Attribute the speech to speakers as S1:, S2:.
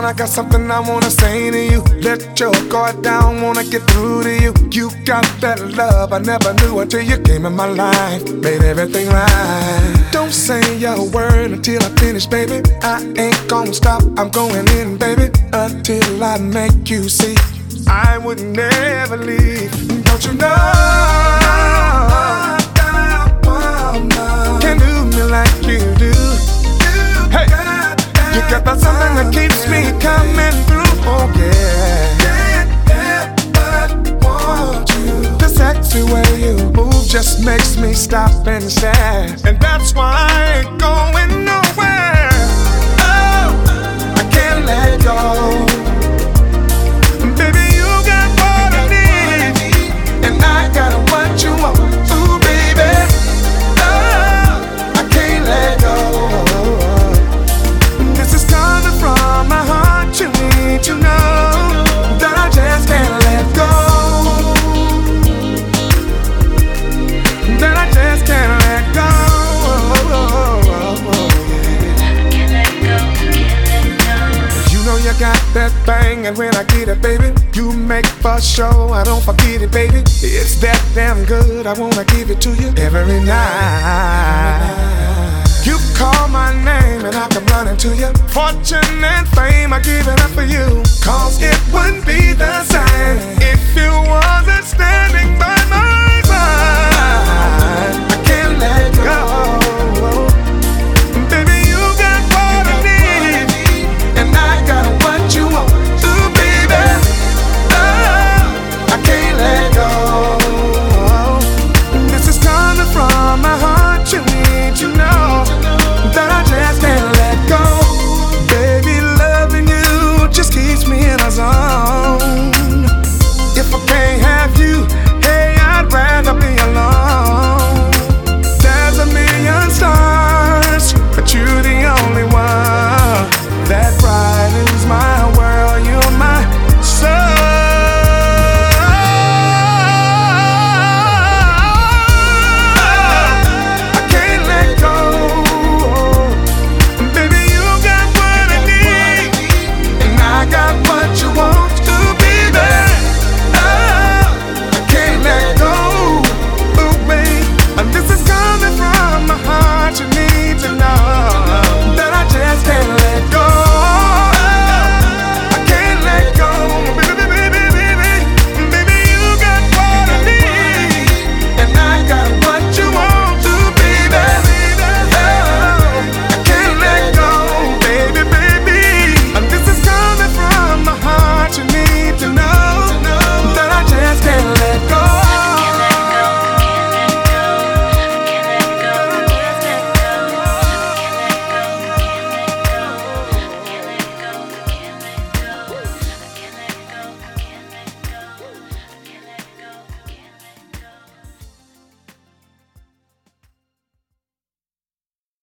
S1: on, I got something I wanna say to you. Let your guard down, wanna get through to you. You got that love I never knew until you came in my life. Made everything right. Don't say a word until I finish, baby. I ain't gonna stop, I'm going in, baby, until I make you see I would never leave. Don't you know? Can't do me like you do. Hey, you got that something that keeps me coming through. Oh yeah. The sexy way you move just makes me stop and stare, and that's why I ain't going nowhere. Oh, I can't let go. Baby, you got what I need, and I got what you want. Ooh, baby, oh, I can't let go. This is coming from my heart. You need to know that I just can't let go. That I just can't let go.
S2: Can't let go, can't let go.
S1: You know you got that thing, and when I get it, baby, you make for sure I don't forget it, baby. It's that damn good, I wanna give it to you every night. You call my name and I come running to you. Fortune and fame, I give it up for you. Cause it wouldn't be the same if you wasn't standing by